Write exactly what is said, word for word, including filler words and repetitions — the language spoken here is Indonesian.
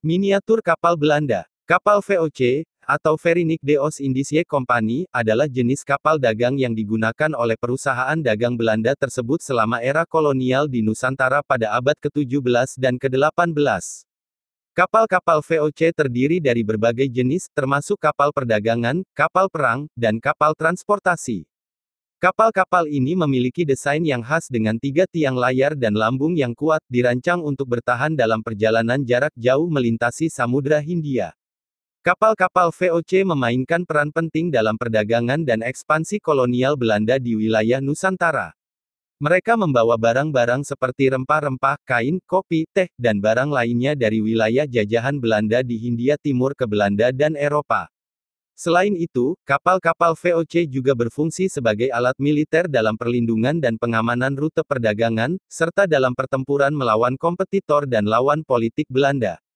Miniatur kapal Belanda. Kapal V O C, atau Verinique de Oost-Indische Compagnie, adalah jenis kapal dagang yang digunakan oleh perusahaan dagang Belanda tersebut selama era kolonial di Nusantara pada abad ke tujuh belas dan ke delapan belas. Kapal-kapal V O C terdiri dari berbagai jenis, termasuk kapal perdagangan, kapal perang, dan kapal transportasi. Kapal-kapal ini memiliki desain yang khas dengan tiga tiang layar dan lambung yang kuat, dirancang untuk bertahan dalam perjalanan jarak jauh melintasi Samudra Hindia. Kapal-kapal V O C memainkan peran penting dalam perdagangan dan ekspansi kolonial Belanda di wilayah Nusantara. Mereka membawa barang-barang seperti rempah-rempah, kain, kopi, teh, dan barang lainnya dari wilayah jajahan Belanda di Hindia Timur ke Belanda dan Eropa. Selain itu, kapal-kapal V O C juga berfungsi sebagai alat militer dalam perlindungan dan pengamanan rute perdagangan, serta dalam pertempuran melawan kompetitor dan lawan politik Belanda.